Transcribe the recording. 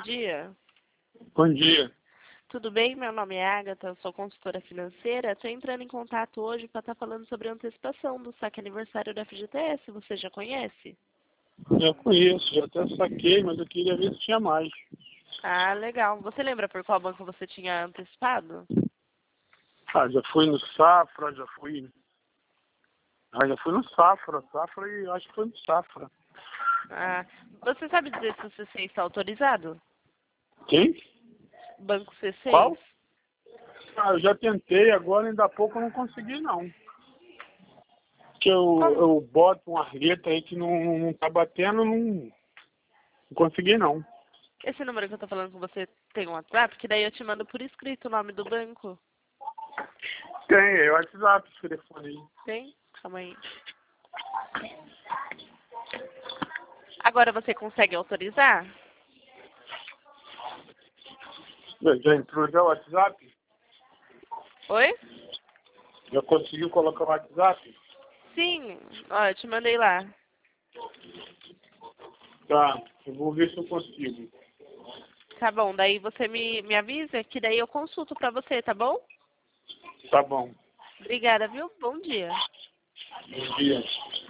dia. Bom dia. Tudo bem? Meu nome é Agatha, eu sou consultora financeira. Estou entrando em contato hoje para estar falando sobre a antecipação do saque aniversário da FGTS. Você já conhece? Eu conheço, já até saquei, mas eu queria ver se tinha mais. Ah, legal. Você lembra por qual banco você tinha antecipado? Já fui no Safra, já fui no Safra e acho que foi no Safra. Ah, você sabe dizer se o C6 está autorizado? Quem? Banco C6? Qual? Eu já tentei, agora ainda há pouco eu não consegui não. Que Como? eu boto uma reta aí que não tá batendo, não consegui não. Esse número que eu tô falando com você tem um WhatsApp? Que daí eu te mando por escrito o nome do banco. Tem, é o WhatsApp esse telefone aí. Tem? Calma aí. Agora você consegue autorizar? Já entrou já o WhatsApp? Oi? Já conseguiu colocar o WhatsApp? Sim. Ó, eu te mandei lá. Tá, eu vou ver se eu consigo. Tá bom, daí você me avisa que daí eu consulto pra você, tá bom? Tá bom. Obrigada, viu? Bom dia. Bom dia.